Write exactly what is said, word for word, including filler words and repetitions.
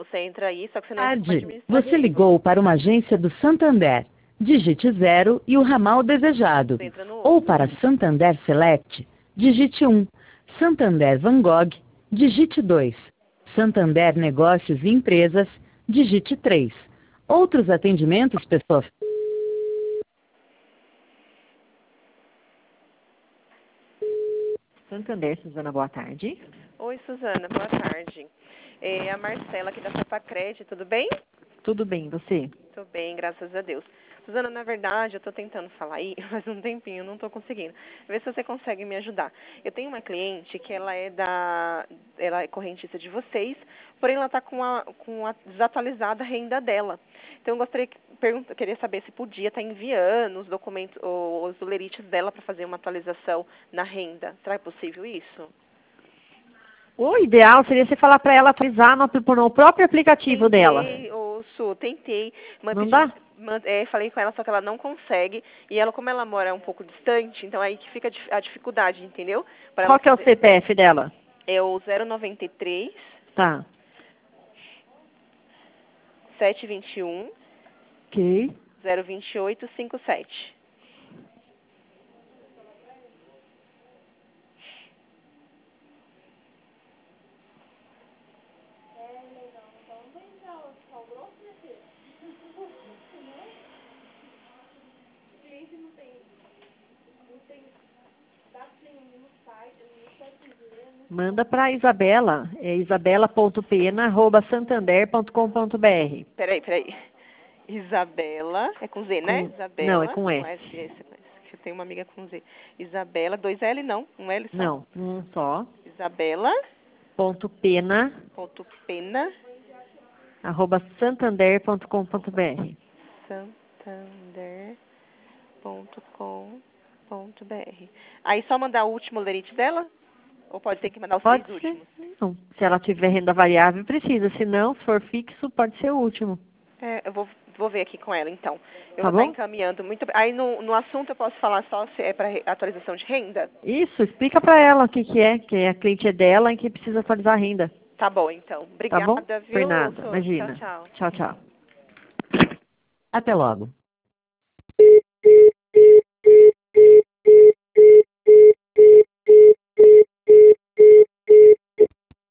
Você entra aí, só que você não entra como Tarde. administrativo. Você ligou para uma agência do Santander. Digite zero e o ramal desejado. Você entra no Ou outro. para Santander Select, digite um. Santander Van Gogh, digite dois. Santander Negócios e Empresas, digite três. Outros atendimentos, pessoas. Santander, Suzana, boa tarde. Oi, Suzana, boa tarde. É a Marcela aqui da Safacred, tudo bem? Tudo bem, você? Tô bem, graças a Deus. Suzana, na verdade, eu tô tentando falar aí, faz um tempinho, não tô conseguindo. Vê se você consegue me ajudar. Eu tenho uma cliente que ela é da, ela é correntista de vocês, porém ela tá com a, com a desatualizada renda dela. Então eu gostaria que pergunta, queria saber se podia estar enviando os documentos, os olerites dela para fazer uma atualização na renda. Será possível isso? O ideal seria você falar para ela atualizar no, no próprio aplicativo dela. Tentei, ô Su, tentei. Mas Não pedi- dá? man- é, falei com ela, só que ela não consegue. E ela, como ela mora um pouco distante, então aí que fica a dif- a dificuldade, entendeu? Para ela Qual que é o fazer. C P F dela? É o zero noventa e três, Tá. setecentos e vinte e um, Ok. zero vinte e oito, cinquenta e sete. Manda para Isabela, é isabela ponto pena arroba santander ponto com ponto br. Peraí, peraí. Isabela, é com Z, né? Com, não, é Isabela, com com S. S, S, com S. Que eu tenho uma amiga com Z. Isabela, dois L não, um L só. Não, um só. Isabela, Ponto pena ponto pena, arroba santander ponto com ponto br. santander ponto com ponto br. Aí só mandar o último lerite dela? Ou pode ter que mandar os Pode três ser. últimos? Não. Se ela tiver renda variável, precisa. Se não, se for fixo, pode ser o último. É, eu vou, vou ver aqui com ela, então. Eu Tá vou estar bom? encaminhando. Muito. Aí no, no assunto eu posso falar só se é para atualização de renda? Isso, explica para ela o que, que é, que a cliente é dela e que precisa atualizar a renda. Tá bom, então. Tá bom? Obrigada, Por viu, nada. Su? Tchau, Imagina. tchau. Tchau, tchau. Até logo.